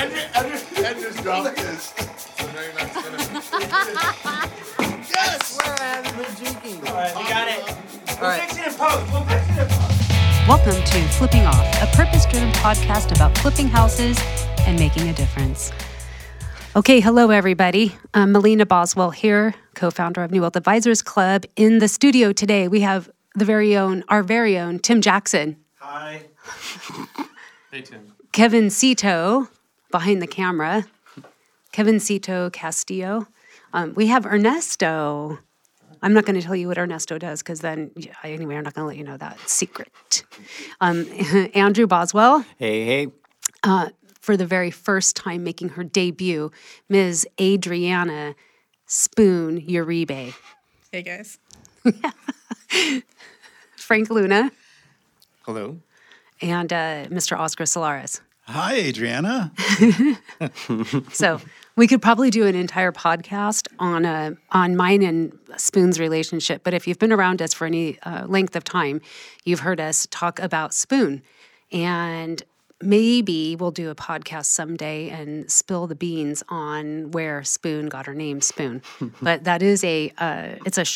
Andrew's dropped this. So now you're not gonna... Yes! I haven't been drinking. All right, we got it. right. Fix it in post. We'll fix it in post. Welcome to Flipping Off, a purpose-driven podcast about flipping houses and making a difference. Okay, hello everybody. I'm Melina Boswell here, co-founder of New Wealth Advisors Club. In the studio today, we have our very own Tim Jackson. Hi. Hey, Tim. Kevin Cito behind the camera. Kevin Cito Castillo. We have Ernesto. I'm not going to tell you what Ernesto does because then, anyway, I'm not going to let you know that. It's secret. Andrew Boswell. Hey. For the very first time making her debut, Ms. Adriana Spoon Uribe. Hey, guys. Frank Luna. Hello. And Mr. Oscar Solares. Hi, Adriana. So we could probably do an entire podcast on mine and Spoon's relationship. But if you've been around us for any length of time, you've heard us talk about Spoon. And maybe we'll do a podcast someday and spill the beans on where Spoon got her name, Spoon. But that is it's a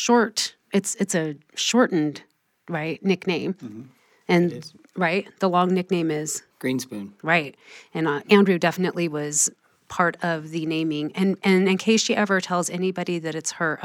shortened, right, nickname. Mm-hmm. And right, the long nickname is Green Spoon. Right. And Andrew definitely was part of the naming. And in case she ever tells anybody that it's her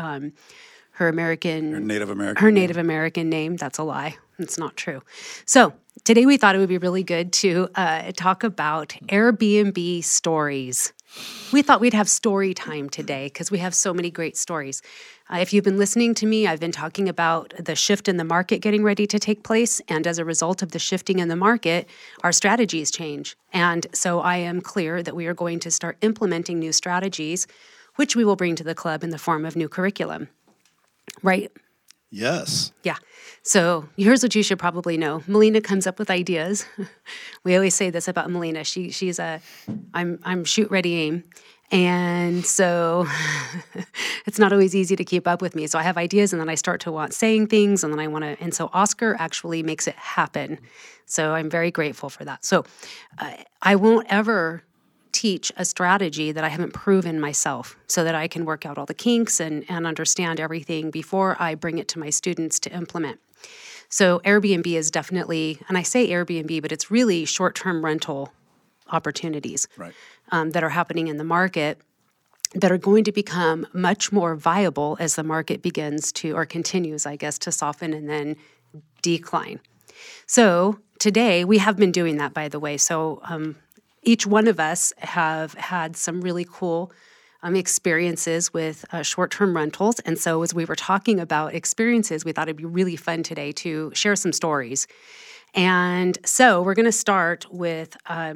Native American name, that's a lie. It's not true. So today we thought it would be really good to talk about Airbnb stories. We thought we'd have story time today because we have so many great stories. If you've been listening to me, I've been talking about the shift in the market getting ready to take place. And as a result of the shifting in the market, our strategies change. And so I am clear that we are going to start implementing new strategies, which we will bring to the club in the form of new curriculum. Right? Yes. Yeah. So here's what you should probably know. Melina comes up with ideas. We always say this about Melina. She's I'm shoot, ready, aim. And so it's not always easy to keep up with me. So I have ideas and then I start to want saying things and then and so Oscar actually makes it happen. So I'm very grateful for that. So I won't ever teach a strategy that I haven't proven myself so that I can work out all the kinks and understand everything before I bring it to my students to implement. So Airbnb is definitely, and I say Airbnb, but it's really short-term rental opportunities that are happening in the market that are going to become much more viable as the market begins to, or continues, I guess, to soften and then decline. So today, we have been doing that, by the way. So each one of us have had some really cool experiences with short-term rentals. And so as we were talking about experiences, we thought it'd be really fun today to share some stories. And so we're going to start with,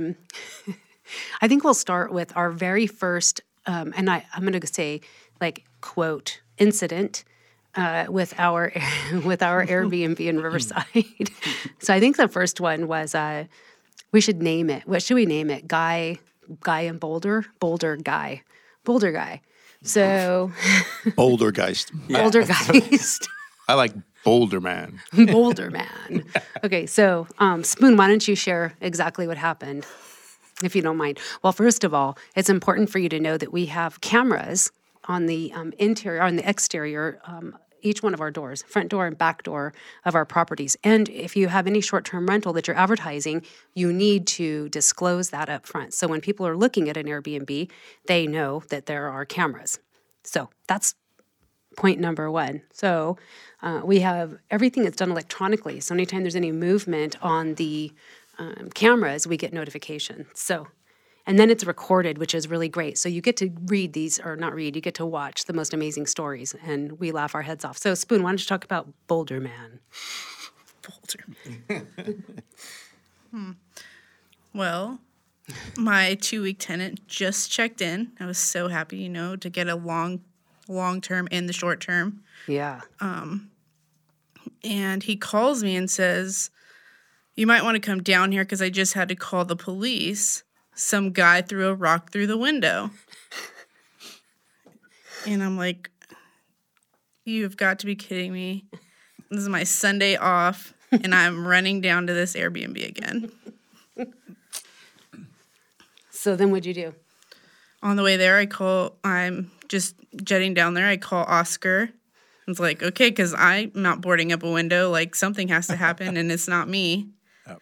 I think we'll start with our very first, and I'm going to say, like, quote, incident with our Airbnb in Riverside. So I think the first one was, we should name it. What should we name it? Guy and Boulder? Boulder Guy. So Bouldergeist. Bouldergeist. I like Boulder Man. Boulder Man. Okay, so Spoon, why don't you share exactly what happened, if you don't mind? Well, first of all, it's important for you to know that we have cameras on the interior, on the exterior, each one of our doors, front door and back door of our properties. And if you have any short-term rental that you're advertising, you need to disclose that up front. So when people are looking at an Airbnb, they know that there are cameras. So that's point number one. So we have everything that's done electronically. So anytime there's any movement on the cameras, we get notification. So, and then it's recorded, which is really great. So you get to read these, or not read, you get to watch the most amazing stories, and we laugh our heads off. So Spoon, why don't you talk about Boulder Man? Boulder Man. Well, my 2-week tenant just checked in. I was so happy, to get a long-term and the short-term. Yeah. And he calls me and says, you might want to come down here because I just had to call the police. Some guy threw a rock through the window. And I'm like, you've got to be kidding me. This is my Sunday off, and I'm running down to this Airbnb again. So then what'd you do? On the way there, I'm just jetting down there. I call Oscar. I was like, okay, because I'm not boarding up a window. Like, something has to happen, and it's not me. Yep.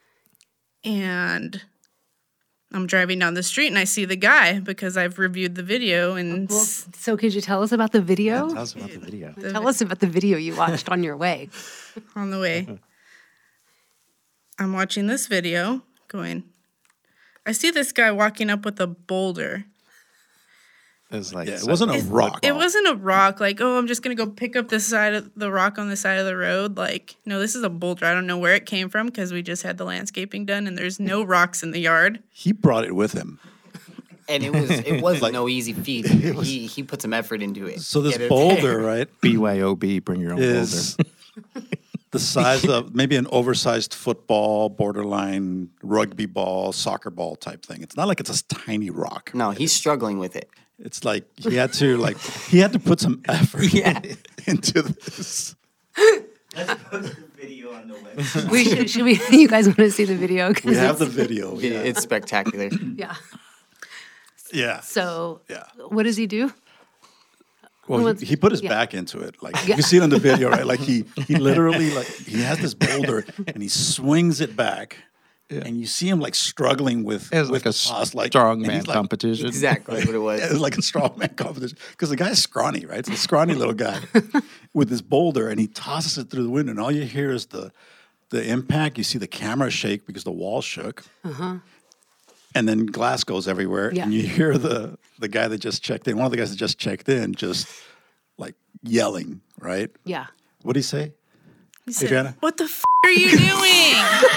And I'm driving down the street, and I see the guy because I've reviewed the video. And Well, so could you tell us about the video? Tell us about the video. Tell us about the video you watched on your way. on the way, I'm watching this video going, I see this guy walking up with a boulder. It was like Yeah, it wasn't a rock. It wasn't a rock, like, oh, I'm just going to go pick up the rock on the side of the road. Like, no, this is a boulder. I don't know where it came from because we just had the landscaping done and there's no rocks in the yard. He brought it with him. And it was no easy feat. He put some effort into it. So this Get it boulder, there. right, BYOB, bring your own is the size of maybe an oversized football, borderline rugby ball, soccer ball type thing. It's not like it's a tiny rock. No, he's struggling with it. It's like he had to put some effort Yeah. into this. Let's post the video on the website. Should we? You guys want to see the video? 'Cause We have the it's- video. Yeah. It's spectacular. Yeah. Yeah. So Yeah. what does he do? Well, Let's- he put his yeah. back into it. Like Yeah. you see it on the video, right? Like he literally like he has this boulder and he swings it back, and you see him like struggling with It was with like a the toss, like strongman and he's, like, competition. Exactly what it was. Yeah, it's like a strongman competition because the guy's scrawny, right? It's a scrawny little guy with this boulder, and he tosses it through the window, and all you hear is the impact. You see the camera shake because the wall shook, and then glass goes everywhere, Yeah. and you hear the guy that just checked in. One of the guys that just checked in, just yelling, right? Yeah. What did he say? He said, Adriana? what the are you doing?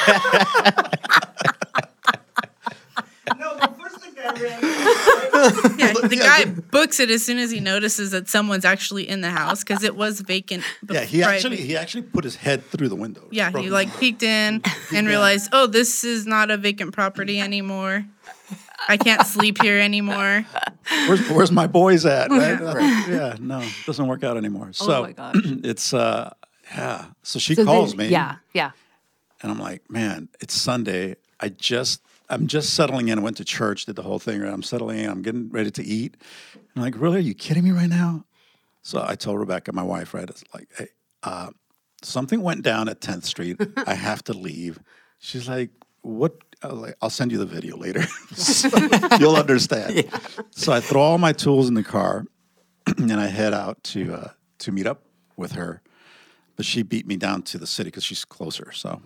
No, but first the guy ran. Yeah, the guy books it as soon as he notices that someone's actually in the house because it was vacant. Yeah, he actually put his head through the window. Yeah, Broke he his like arm. peeked in and realized, oh, this is not a vacant property anymore. I can't sleep here anymore. Where's my boys at? Right? Yeah, no, doesn't work out anymore. So my gosh. it's yeah. So she So calls then- me. Yeah. Yeah. And I'm like, man, it's Sunday. I'm just settling in. I went to church, did the whole thing. Right? I'm settling in. I'm getting ready to eat. I'm like, really? Are you kidding me right now? So I told Rebecca, my wife, right? It's like, hey, something went down at 10th Street. I have to leave. She's like, what? I was like, I'll send you the video later. So you'll understand. So I throw all my tools in the car and I head out to meet up with her. But she beat me down to the city because she's closer. So,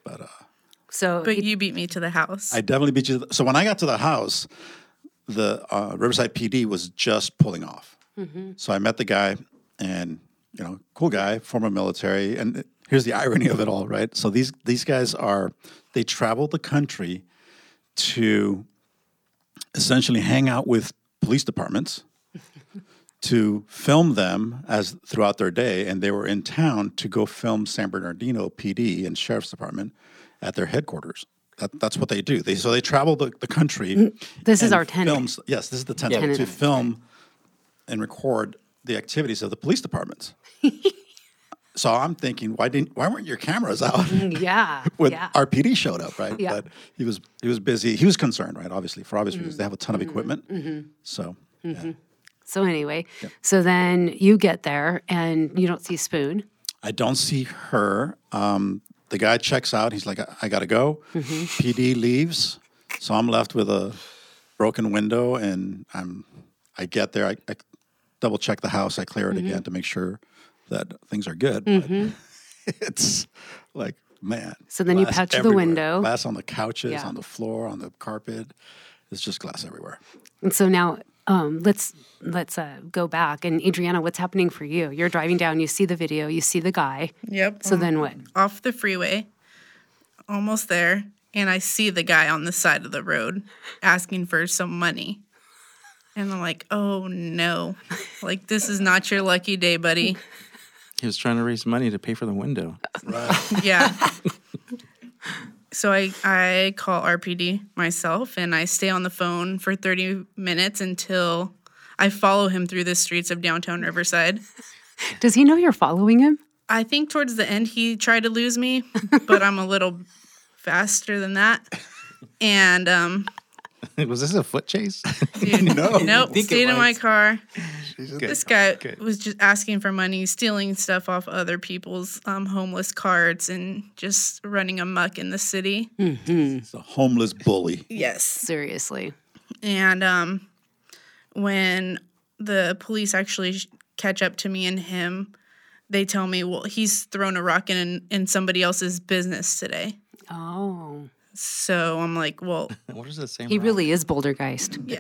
So But you beat me to the house. I definitely beat you. So when I got to the house, the Riverside PD was just pulling off. So I met the guy, and cool guy, former military. And here's the irony of it all, right? So these guys they travel the country to essentially hang out with police departments to film them as throughout their day, and they were in town to go film San Bernardino PD and Sheriff's Department at their headquarters. That's what they do. They travel the country. This is and our tenant. films- Yes, this is the tenant Tenant. to film and record the activities of the police departments. So I'm thinking, why weren't your cameras out Yeah. when yeah. our PD showed up, right? Yeah. But he was busy. He was concerned, right? Obviously, for obvious reasons. They have a ton of equipment. So yeah. So anyway, so then you get there and you don't see Spoon. I don't see her. The guy checks out. He's like, I got to go. PD leaves. So I'm left with a broken window, and I get there. I double check the house. I clear it again to make sure that things are good. But it's like, man. So then you glass patch the everywhere. window. Glass on the couches, Yeah. on the floor, on the carpet. It's just glass everywhere. And so now let's go back. And Adriana, what's happening for you? You're driving down, you see the video, you see the guy. Yep. So then what? Off the freeway, almost there, and I see the guy on the side of the road asking for some money. And I'm like, oh no, like this is not your lucky day, buddy. He was trying to raise money to pay for the window. Right. Yeah. So I call RPD myself, and I stay on the phone for 30 minutes until I follow him through the streets of downtown Riverside. Does he know you're following him? I think towards the end he tried to lose me, but I'm a little faster than that. And Was this a foot chase? Dude, No. nope. think it Stayed in my was. car. Good. This guy Good. was just asking for money, stealing stuff off other people's homeless carts, and just running amok in the city. It's a homeless bully. Yes. Seriously. And when the police actually catch up to me and him, they tell me, well, he's thrown a rock in somebody else's business today. Oh. So I'm like, well, What is the same? He rock? really is Bouldergeist. yeah.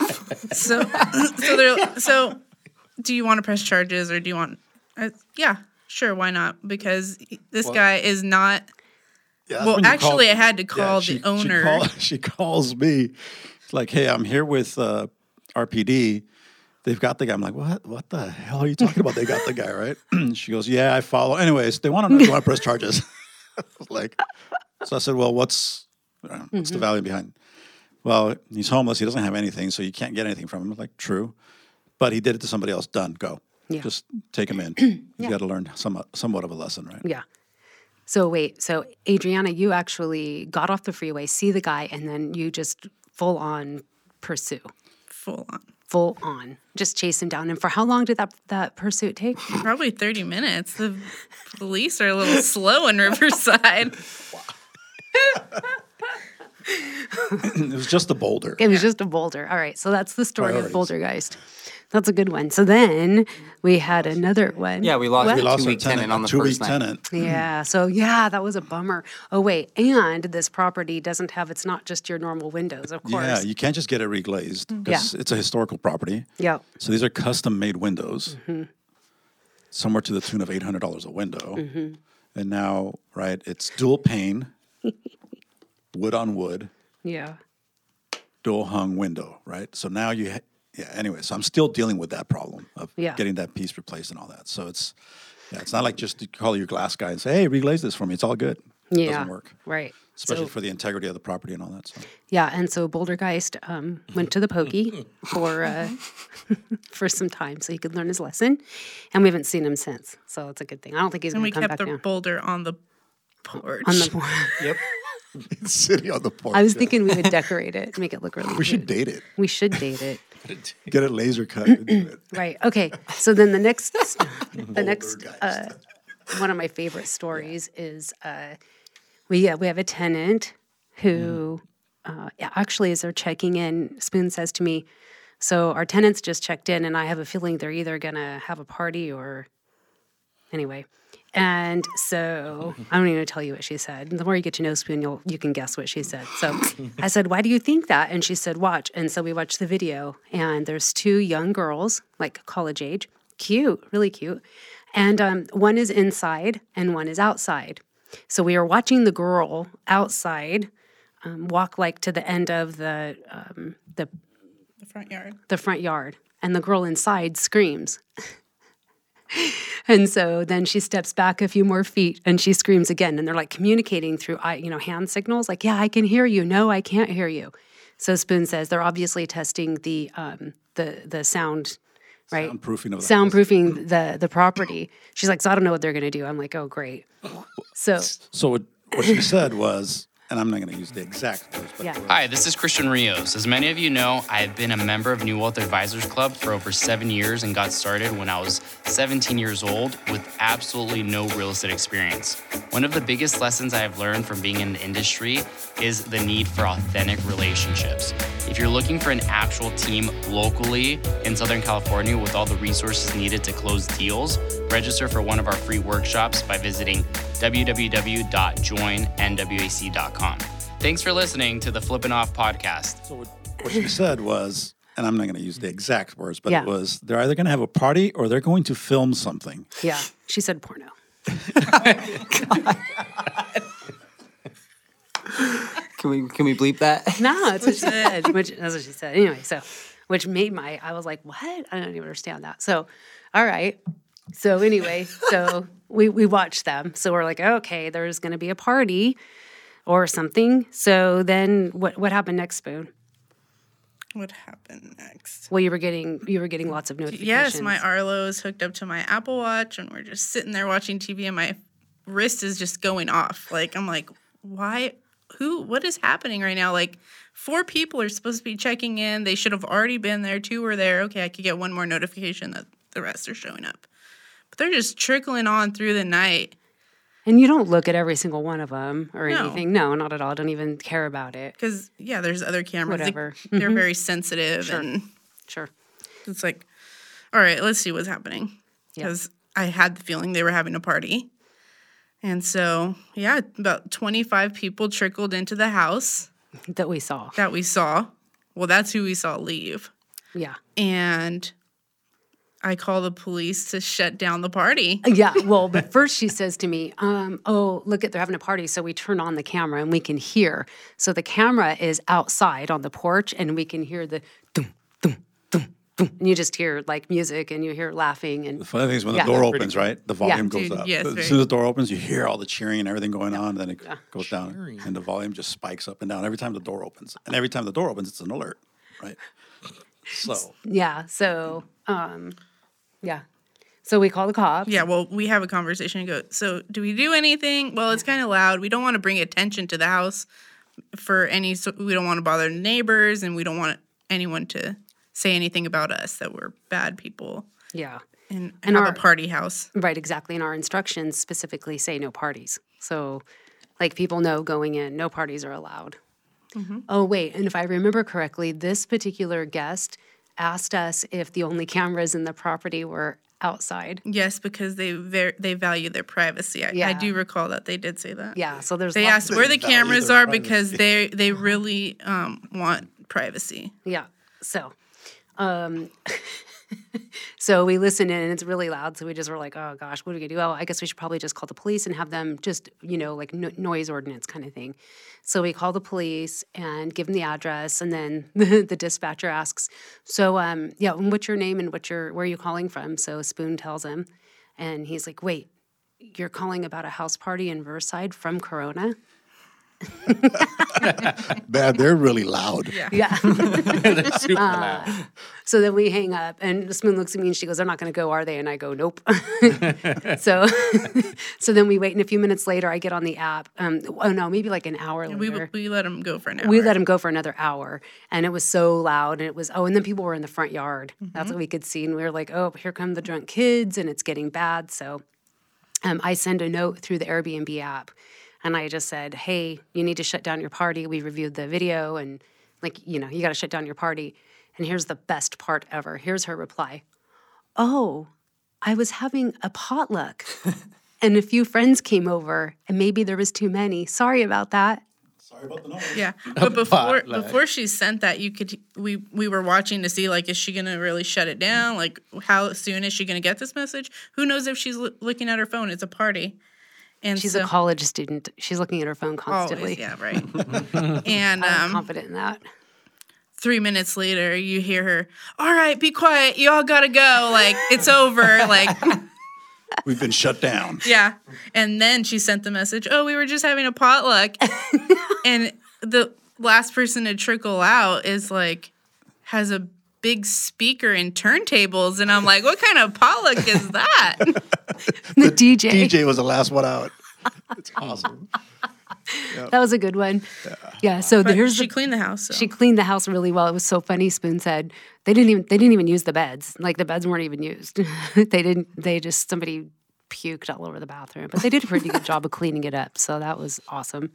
So do you want to press charges or do you want? Yeah, sure, why not? Because this guy is not. Yeah, that's Well, when you actually, I had to call the owner. She calls me. It's like, hey, I'm here with RPD. They've got the guy. I'm like, what the hell are you talking about? They got the guy, right? She goes, yeah, I follow. Anyways, they want to know if you want to press charges. Like, so I said, well, what's the value behind it? Well, he's homeless. He doesn't have anything, so you can't get anything from him. I'm like, true. But he did it to somebody else. Done. Go. Yeah. Just take him in. You got to learn somewhat of a lesson, right? Yeah. So wait, so Adriana, you actually got off the freeway, see the guy, and then you just full on pursue. Full on. Full on. Just chase him down. And for how long did that pursuit take? Probably 30 minutes. The police are a little slow in Riverside. It was just a boulder. It was just a boulder. All right. So that's the story of Priorities. Bouldergeist. That's a good one. So then we had another one. Yeah, we lost What? a We lost our 2-week tenant on the two-week first night. tenant. Yeah. So yeah, that was a bummer. Oh wait, and this property doesn't have. It's not just your normal windows, of course. Yeah, you can't just get it reglazed because it's a historical property. Yeah. So these are custom-made windows, somewhere to the tune of $800 a window. And now, right, it's dual pane, wood on wood, Yeah. dual hung window, right? So now anyway, so I'm still dealing with that problem of Yeah. getting that piece replaced and all that. So it's not like just to call your glass guy and say, hey, reglaze this for me. It's all good. It Yeah. doesn't work, Right. especially So- for the integrity of the property and all that. So. Yeah, and so Bouldergeist went to the pokey for for some time so he could learn his lesson, and we haven't seen him since. So it's a good thing. I don't think he's And going we to come kept back the down boulder on the porch. on the. Yep. Sitting on the porch. I was yeah. thinking we would decorate it, make it look really. We should cute. date it. We should date it. Get it laser cut. And do it. Right. Okay. So then the next Bouldergeist. one of my favorite stories is we have a tenant who actually as they're checking in, Spoon says to me, so our tenants just checked in and I have a feeling they're either gonna have a party or anyway. And so I don't even tell you what she said. The more you get to know Spoon, you can guess what she said. So I said, why do you think that? And she said, watch. And so we watched the video and there's two young girls, like college age, cute, really cute. And one is inside and one is outside. So we are watching the girl outside walk like to the end of the front yard. the front yard, and the girl inside screams. And so then she steps back a few more feet and she screams again. And they're like communicating through hand signals, like, yeah, I can hear you. No, I can't hear you. So Spoon says they're obviously testing the sound, right? Soundproofing of the Soundproofing the property. She's like, so I don't know what they're going to do. I'm like, oh, great. So So what she said was, and I'm not going to use the exact words, but yeah. Hi, this is Christian Rios. As many of you know, I've been a member of New Wealth Advisors Club for over 7 years and got started when I was 17 years old with absolutely no real estate experience. One of the biggest lessons I have learned from being in the industry is the need for authentic relationships. If you're looking for an actual team locally in Southern California with all the resources needed to close deals, register for one of our free workshops by visiting www.joinnwac.com. Thanks for listening to the Flippin' Off podcast. so what she said was, and I'm not going to use the exact words, but Yeah. it was, they're either going to have a party or they're going to film something. Yeah. She said porno. Can we bleep that? No, that's what she said. That's what she said. Anyway, so which made I was like, what? I don't even understand that. So, all right. So anyway, so we watched them. So we're like, okay, there's going to be a party or something. So then what happened next, Spoon? What happened next? Well, you were getting lots of notifications. Yes, my Arlo is hooked up to my Apple Watch, and we're just sitting there watching TV, and my wrist is just going off. Like, I'm like, why? what is happening right now? Like 4 people are supposed to be checking in. They should have already been there. 2 were there. Okay, I could get one more notification that the rest are showing up. But they're just trickling on through the night. And you don't look at every single one of them or No. anything. No, not at all. Don't even care about it. Because, yeah, there's other cameras. Whatever. They're very sensitive. Sure. And Sure. it's like, all right, let's see what's happening. Yeah. Because I had the feeling they were having a party. And so, yeah, about 25 people trickled into the house That we saw. that we saw. Well, that's who we saw leave. Yeah. And I call the police to shut down the party. Yeah, well, but first she says to me, oh, look, they're having a party. So we turn on the camera and we can hear. So the camera is outside on the porch and we can hear the dum, dum, dum, dum. And you just hear like music and you hear laughing. The And funny thing is when Yeah. the door opens, right? The volume goes Dude, up. yes, As very- soon as the door opens, you hear all the cheering and everything going on. Then it goes down, and the volume just spikes up and down every time the door opens. And every time the door opens, it's an alert, right? So yeah, so, yeah. So we call the cops. Yeah, well, we have a conversation and go, so do we do anything? Well, it's kind of loud. We don't want to bring attention to the house for any, so we don't want to bother the neighbors, and we don't want anyone to say anything about us, that we're bad people Yeah. and And have our- a party house. Right, exactly. And our instructions specifically say no parties. So, like, people know going in, no parties are allowed. Oh, wait. And if I remember correctly, this particular guest asked us if the only cameras in the property were outside. Yes, because they value their privacy. I Yeah. do recall that they did say that. Yeah, so there's They lots asked of- where the value cameras their are because they really want privacy. Yeah. So, so we listen in and it's really loud. So we just were like, oh gosh, what are we gonna do? Oh, I guess we should probably just call the police and have them just, like noise ordinance kind of thing. So we call the police and give them the address. And then the dispatcher asks, so, yeah, and what's your name and where are you calling from? So Spoon tells him, and he's like, wait, you're calling about a house party in Versailles from Corona? bad, they're really loud. Yeah. Yeah. They're super loud. So then we hang up, and Spoon looks at me and she goes, "They're not going to go, are they?" And I go, "Nope." so, so then we wait, and a few minutes later, I get on the app. Oh no, maybe like an hour later. We let them go for an hour. We let him go for another hour, and it was so loud, and it was and then people were in the front yard. That's what we could see, and we were like, "Oh, here come the drunk kids," and it's getting bad. So, I send a note through the Airbnb app, and I just said, "Hey, you need to shut down your party. We reviewed the video, and you got to shut down your party." And here's the best part ever. Here's her reply. "Oh, I was having a potluck, and a few friends came over, and maybe there was too many. Sorry about that." Sorry about the noise. Yeah, but before she sent that, we were watching to see, like, is she gonna really shut it down? Like, how soon is she gonna get this message? Who knows if she's looking at her phone? It's a party, and She's so, a college student. She's looking at her phone constantly. always, yeah, right. And I'm confident in that. 3 minutes later, you hear her, "All right, be quiet. You all gotta go. Like, it's over." Like, We've been shut down. yeah. And then she sent the message, "Oh, we were just having a potluck." And the last person to trickle out is like, has a big speaker and turntables. And I'm like, what kind of potluck is that? The DJ. DJ was the last one out. It's awesome. That was a good one. Yeah. So But here's she cleaned the house. So. She cleaned the house really well. It was so funny. Spoon said they didn't even use the beds. Like the beds weren't even used. Somebody puked all over the bathroom, but they did a pretty good job of cleaning it up. So that was awesome.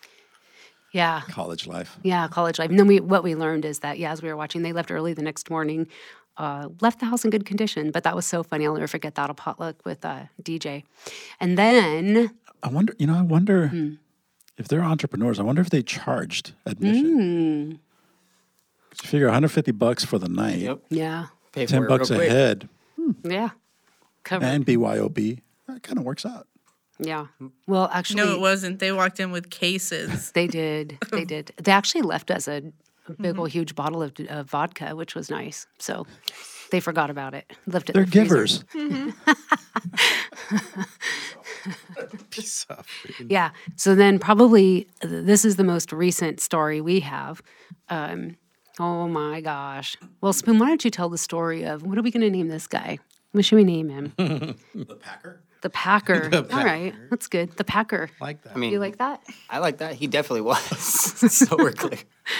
Yeah. College life. Yeah, college life. And then what we learned is that, as we were watching, they left early the next morning, left the house in good condition. But that was so funny. I'll never forget that. A potluck with DJ. And then... I wonder if they're entrepreneurs, I wonder if they charged admission. You figure $150 for the night, Yep. Yeah. Pay for it $10 real a quick. head, Yeah. Covered. and BYOB. That kind of works out. Yeah. Well, actually... No, it wasn't. They walked in with cases. They did. They did. They actually left us a big old huge bottle of vodka, which was nice. So they forgot about it. Left it. They're in the freezer. givers. Piece of food. Yeah. So then probably this is the most recent story we have. Oh my gosh. Well, Spoon, why don't you tell the story of what are we going to name this guy? What should we name him? The Packer? The Packer. All right, that's good. The Packer. Like that. I mean, You like that? I like that. He definitely was. So we're clear.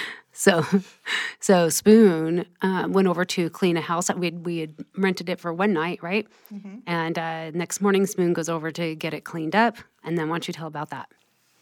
So Spoon went over to clean a house. We had rented it for one night, right? And next morning, Spoon goes over to get it cleaned up. And then why don't you tell about that?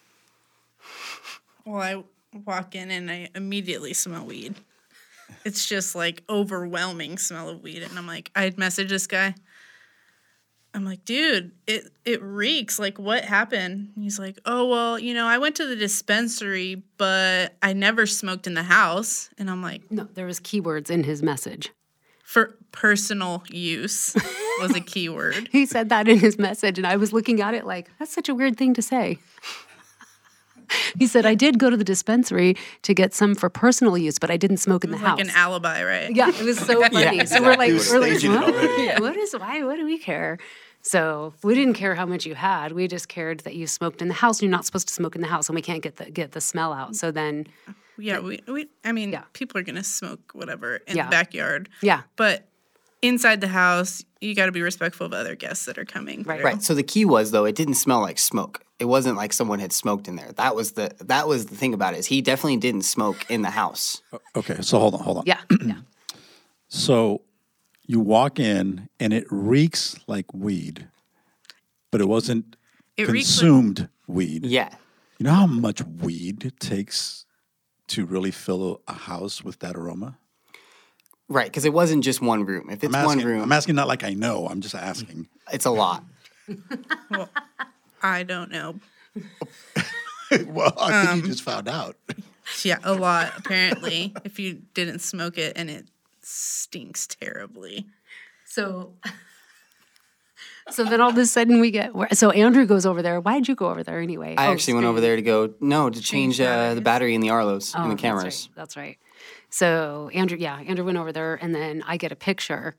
Well, I walk in and I immediately smell weed. It's just like overwhelming smell of weed. And I'm like, I'd message this guy. I'm like, dude, it reeks. Like, what happened? And he's like, oh, well, I went to the dispensary, but I never smoked in the house. And I'm like, No, there was keywords in his message. for personal use was a keyword. He said that in his message, and I was looking at it like, that's such a weird thing to say. He said, I did go to the dispensary to get some for personal use, but I didn't smoke in the house. Like an alibi, right? Yeah, it was so funny. Yeah, So we're like, staging it already. what do we care? So we didn't care how much you had. We just cared that you smoked in the house. You're not supposed to smoke in the house, and we can't get the smell out. So then, Yeah, Yeah. people are going to smoke whatever in Yeah. the backyard. yeah, But inside the house, you got to be respectful of other guests that are coming. Right. through. Right. So the key was though, it didn't smell like smoke. It wasn't like someone had smoked in there. That was the thing about it. Is he definitely didn't smoke in the house. Okay, so hold on. yeah, yeah. So you walk in and it reeks like weed, but it wasn't It reeks like- consumed weed. Yeah. You know how much weed it takes to really fill a house with that aroma? Right. Because it wasn't just one room. If it's one room, I'm asking not like I know. I'm just asking. it's a lot. Well, I don't know. Well, I think you just found out. Yeah, a lot, apparently, if you didn't smoke it and it stinks terribly. So then all of a sudden so Andrew goes over there. Why'd you go over there anyway? I actually went over there to change the batteries. battery in the Arlos in the that's cameras. right. That's right. So Andrew went over there, and then I get a picture.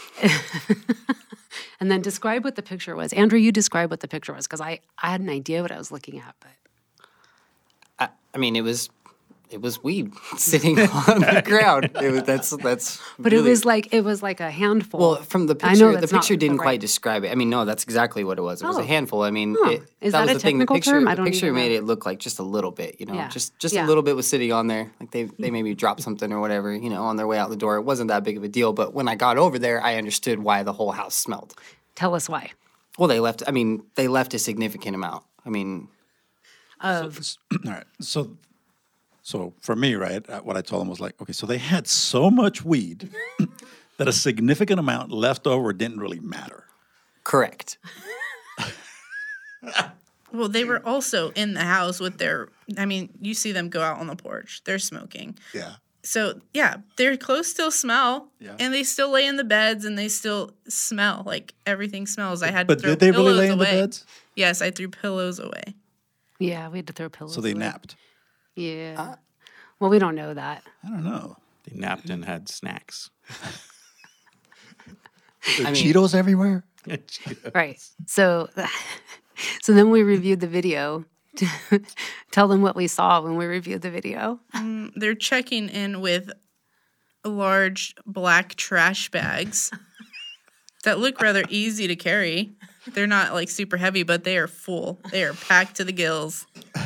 And then describe what the picture was. Andrew, you describe what the picture was, because I had an idea what I was looking at, but I mean, it was weed sitting on the ground. That's. But really, it was like a handful. Well, from the I know picture, the that's not picture didn't the quite right- describe it. I mean, no, that's exactly what it was. It was Oh. a handful. I mean, Is that was a the thing. The technical picture, term? I the don't picture even made know. it look like just a little bit. Yeah. Just Yeah. a little bit was sitting on there. Like they maybe dropped something or whatever. On their way out the door. It wasn't that big of a deal. But when I got over there, I understood why the whole house smelled. Tell us why. Well, they left a significant amount. I mean, All right. So for me, right, what I told them was like, okay, so they had so much weed that a significant amount left over didn't really matter. correct. Well, they were also in the house with you see them go out on the porch. They're smoking. Yeah. So, yeah, their clothes still smell, Yeah. and they still lay in the beds, and they still smell. Like, everything smells. I had But to throw did they really pillows lay in the away. beds? Yes, I threw pillows away. Yeah, we had to throw pillows So they away. napped. Yeah. Well, we don't know that. I don't know. They napped and had snacks. I mean, Cheetos everywhere? Right. So then we reviewed the video. Tell them what we saw when we reviewed the video. They're checking in with large black trash bags that look rather easy to carry. They're not like super heavy, but they are full. They are packed to the gills.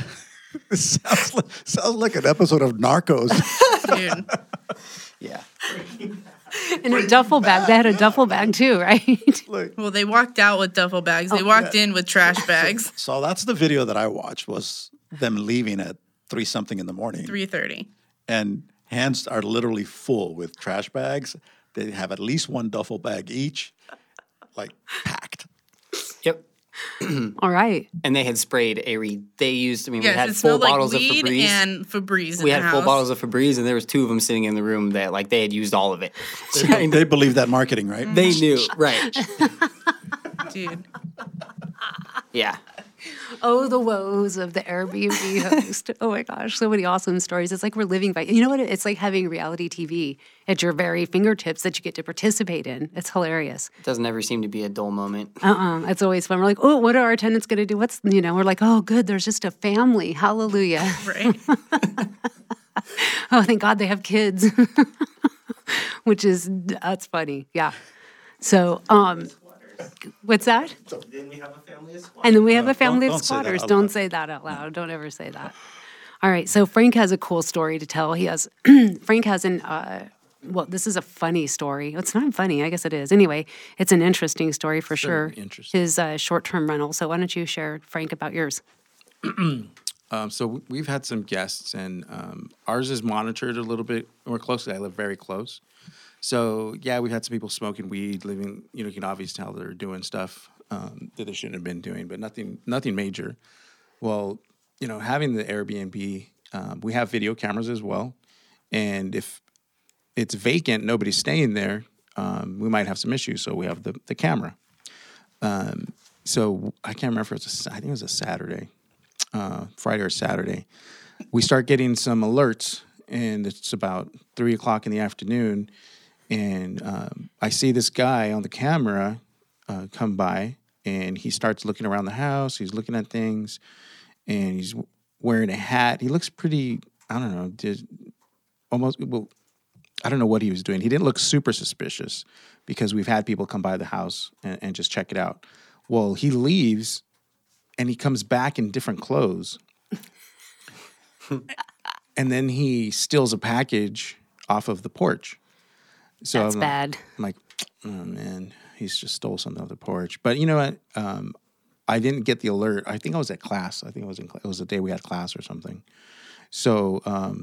Sounds like an episode of Narcos. Dude, yeah. In a duffel bag. They had a duffel bag too, right? well, they walked out with duffel bags. They walked in with trash bags. So that's the video that I watched was them leaving at 3-something in the morning. 3:30. And hands are literally full with trash bags. They have at least one duffel bag each, like packed. Yep. All right. And they had sprayed they used, we Yes, had it full smelled like bottles of weed Febreze. and Febreze We in had the full house. bottles of Febreze, and there was 2 of them sitting in the room that like they had used all of it. They believe that marketing, right? They knew, right? Dude. Yeah. Oh, the woes of the Airbnb host. Oh my gosh, so many awesome stories. It's like we're living by, you know what? It's like having reality TV at your very fingertips that you get to participate in. It's hilarious. It doesn't ever seem to be a dull moment. It's always fun. We're like, oh, what are our tenants going to do? We're like, oh, good, there's just a family. Hallelujah. Right? Oh, thank God they have kids. That's funny. Yeah. So, What's that? Then we have a family of squatters. And then we have a family of don't say that squatters. out Don't loud. say that out loud. Don't ever say that. All right. So Frank has a cool story to tell. He has Frank has an well, this is a funny story. It's not funny. I guess it is. Anyway, it's an interesting story for sure. Certainly interesting. His short-term rental. So why don't you share, Frank, about yours? So we've had some guests, and ours is monitored a little bit more closely. I live very close. So, yeah, we've had some people smoking weed, living, you can obviously tell they're doing stuff that they shouldn't have been doing, but nothing major. Well, having the Airbnb, we have video cameras as well. And if it's vacant, nobody's staying there, we might have some issues. So we have the camera. So I can't remember if I think it was a Saturday, Friday or Saturday. We start getting some alerts, and it's about 3:00 in the afternoon. And I see this guy on the camera come by, and he starts looking around the house. He's looking at things, and he's wearing a hat. He looks pretty, I don't know, I don't know what he was doing. He didn't look super suspicious because we've had people come by the house and just check it out. Well, he leaves, and he comes back in different clothes. And then he steals a package off of the porch. So That's bad. I'm like, oh, man, he's just stole something off the porch. But you know what? I didn't get the alert. I think I was at class. I think it was the day we had class or something. So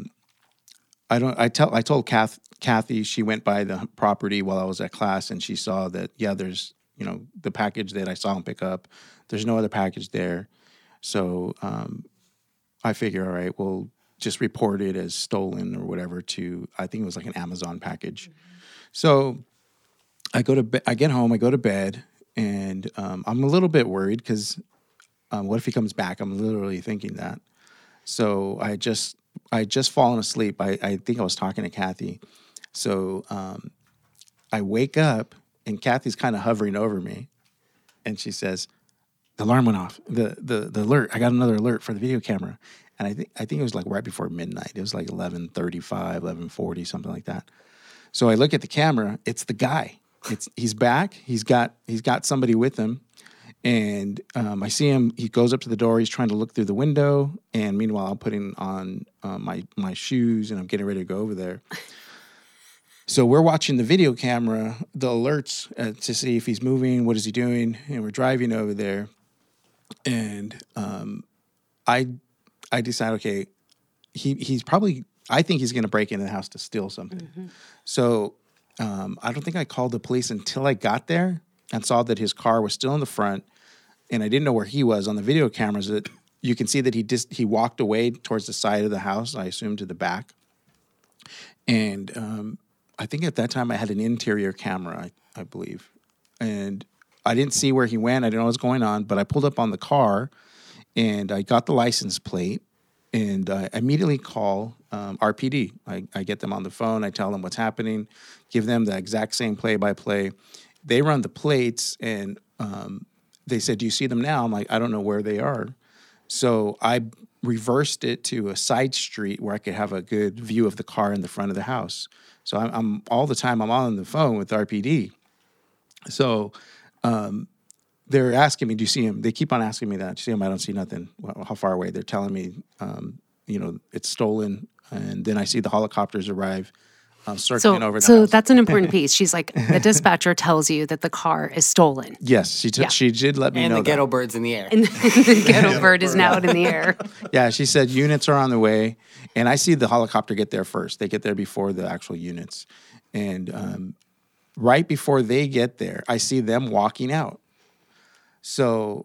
I told Kathy, she went by the property while I was at class, and she saw that, yeah, there's, the package that I saw him pick up. There's no other package there. So I figure, all right, we'll just report it as stolen or whatever to, I think it was like an Amazon package. Mm-hmm. So I get home, I go to bed, and I'm a little bit worried because what if he comes back? I'm literally thinking that. So I just fallen asleep. I think I was talking to Kathy. So I wake up, and Kathy's kind of hovering over me, and she says, "The alarm went off. The alert. I got another alert for the video camera." And I think it was like right before midnight. It was like 11:35, 11:40, something like that. So I look at the camera. It's the guy. He's back. He's got somebody with him. And I see him. He goes up to the door. He's trying to look through the window. And meanwhile, I'm putting on my shoes, and I'm getting ready to go over there. So we're watching the video camera, the alerts to see if he's moving, what is he doing, and we're driving over there. And I decide, okay, he's probably, I think he's going to break into the house to steal something. Mm-hmm. So I don't think I called the police until I got there and saw that his car was still in the front, and I didn't know where he was. On the video cameras, that you can see that he walked away towards the side of the house, I assume to the back. And I think at that time I had an interior camera, I believe. And I didn't see where he went. I didn't know what was going on, but I pulled up on the car, and I got the license plate, and I immediately call RPD. I get them on the phone. I tell them what's happening, give them the exact same play-by-play. They run the plates, and they said, "Do you see them now?" I'm like, "I don't know where they are." So I reversed it to a side street where I could have a good view of the car in the front of the house. So I'm all the time I'm on the phone with RPD. So they're asking me, "Do you see him?" They keep on asking me that. "Do you see him?" "I don't see nothing." "Well, how far away?" They're telling me, it's stolen. And then I see the helicopters arrive, circling over the So house. that's an important piece. She's like, the dispatcher tells you that the car is stolen. Yes, she did let me And know the that. ghetto bird's in the air. And the ghetto bird is now out in the air. Yeah, she said units are on the way, and I see the helicopter get there first. They get there before the actual units. And right before they get there, I see them walking out. So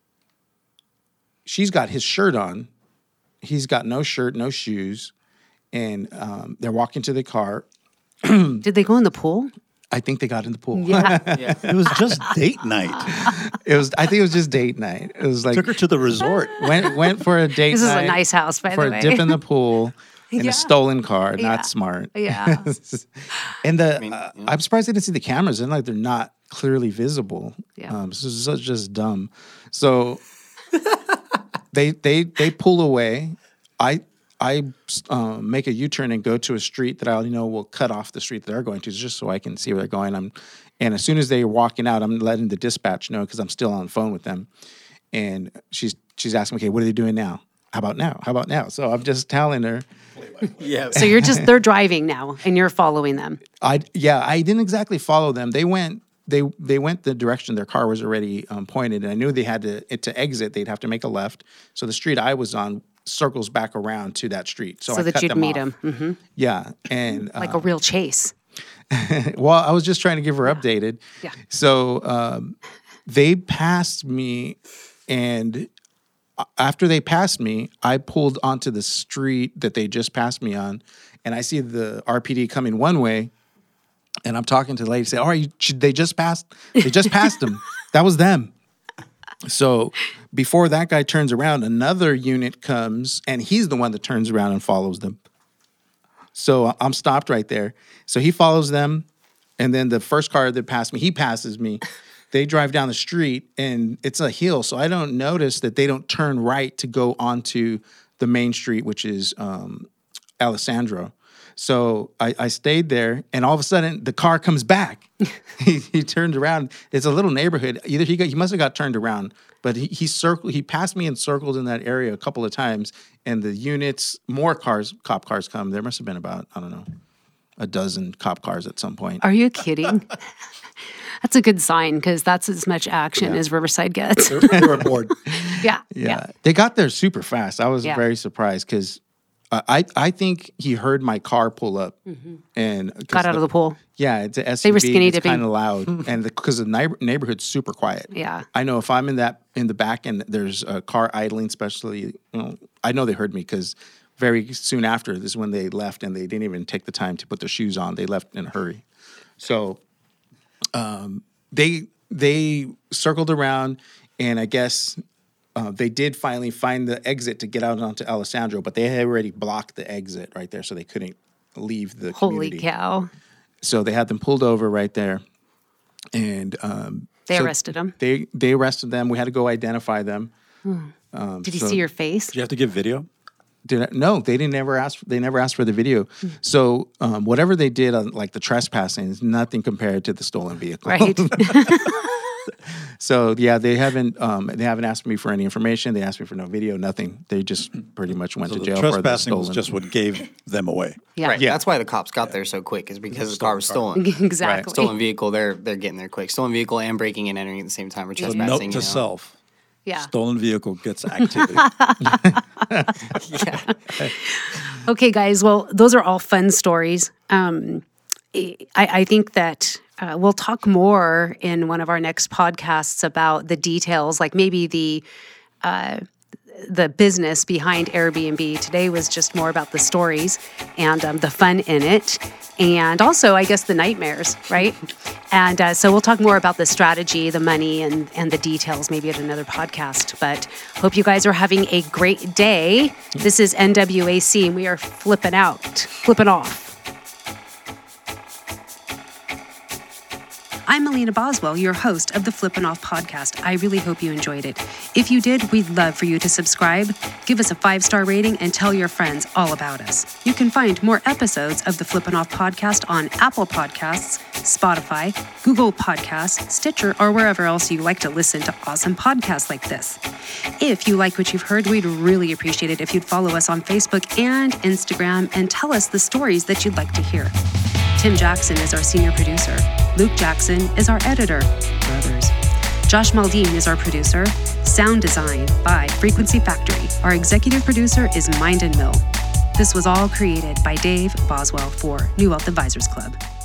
she's got his shirt on. He's got no shirt, no shoes, and they're walking to the car. Did they go in the pool? I think they got in the pool. Yeah. Yeah. It was just date night. I think it was just date night. It was like Took her to the resort. went for a date This is night. a nice house, by for the way. a dip in the pool in Yeah. a stolen car. Yeah. Not smart. Yeah. And yeah. I'm surprised they didn't see the cameras. They're not clearly visible. Yeah. This is just dumb. So they pull away. make a U-turn and go to a street that I already know will cut off the street that they're going to, just so I can see where they're going. And as soon as they're walking out, I'm letting the dispatch know because I'm still on the phone with them. And she's asking me, okay, what are they doing now? How about now? How about now? So I'm just telling her. Yeah. So they're driving now and you're following them. I didn't exactly follow them. They went the direction their car was already pointed, and I knew they had to exit. They'd have to make a left. So the street I was on circles back around to that street. So I that cut you'd them meet off. them. Mm-hmm. Yeah, and Like a real chase. well, I was just trying to give her updated. Yeah. So they passed me, and after they passed me, I pulled onto the street that they just passed me on, and I see the RPD coming one way, and I'm talking to the lady, say, "All right, they just passed. They just passed them. That was them." So before that guy turns around, another unit comes, and he's the one that turns around and follows them. So I'm stopped right there. So he follows them, and then the first car that passed me, he passes me. They drive down the street, and it's a hill, so I don't notice that they don't turn right to go onto the main street, which is Alessandro. So I stayed there, and all of a sudden, the car comes back. he turned around. It's a little neighborhood. Either he must have got turned around, but he passed me and circled in that area a couple of times, and the units, more cop cars come. There must have been about, I don't know, a dozen cop cars at some point. Are you kidding? That's a good sign because that's as much action as Riverside gets. They were bored. Yeah. They got there super fast. I was Yeah. very surprised because I think he heard my car pull up and Got out of the pool. Yeah, it's an SUV. They were skinny it's dipping. kind of loud, and because the neighborhood's super quiet. Yeah. I know if I'm in the back and there's a car idling, especially, I know they heard me because very soon after this is when they left, and they didn't even take the time to put their shoes on. They left in a hurry. So they circled around, and I guess they did finally find the exit to get out onto Alessandro, but they had already blocked the exit right there, so they couldn't leave the Holy community. cow. So they had them pulled over right there, and They so arrested him. They arrested them. We had to go identify them. Did he see your face? Do you have to give video? No, they didn't ever ask. They never asked for the video. So whatever they did on like the trespassing is nothing compared to the stolen vehicle. Right. So yeah, they haven't asked me for any information. They asked me for no video, nothing. They just pretty much went So to the jail for the trespassing stolen. was just what gave them away. Yeah. Right. Yeah. That's why the cops got there so quick, is because the car was stolen. Exactly. Stolen vehicle, they're getting there quick. Stolen vehicle and breaking and entering at the same time, or So trespassing. note to self: Yeah. stolen vehicle gets activity. Okay, guys. Well, those are all fun stories. I think that we'll talk more in one of our next podcasts about the details, like maybe the business behind Airbnb. Today was just more about the stories and the fun in it. And also, I guess, the nightmares, right? And so we'll talk more about the strategy, the money, and the details maybe at another podcast. But hope you guys are having a great day. This is NWAC, and we are flipping off. I'm Melina Boswell, your host of the Flippin' Off podcast. I really hope you enjoyed it. If you did, we'd love for you to subscribe, give us a 5-star rating, and tell your friends all about us. You can find more episodes of the Flippin' Off podcast on Apple Podcasts, Spotify, Google Podcasts, Stitcher, or wherever else you like to listen to awesome podcasts like this. If you like what you've heard, we'd really appreciate it if you'd follow us on Facebook and Instagram and tell us the stories that you'd like to hear. Tim Jackson is our senior producer. Luke Jackson is our editor. Brothers. Josh Maldine is our producer. Sound design by Frequency Factory. Our executive producer is Mind and Mill. This was all created by Dave Boswell for New Wealth Advisors Club.